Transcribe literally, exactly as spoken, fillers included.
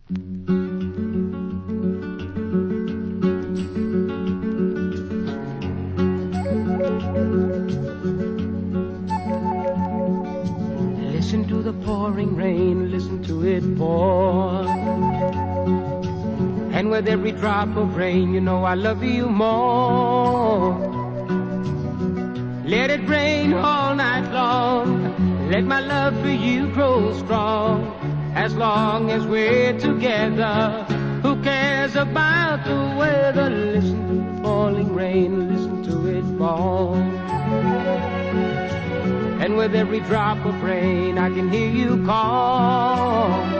Listen to the pouring rain, listen to it pour. And with every drop of rain, you know I love you more. Let it rain all night long, let my love for you grow strong. As long as we're together, who cares about the weather? Listen to the falling rain, listen to it fall. And with every drop of rain, I can hear you call.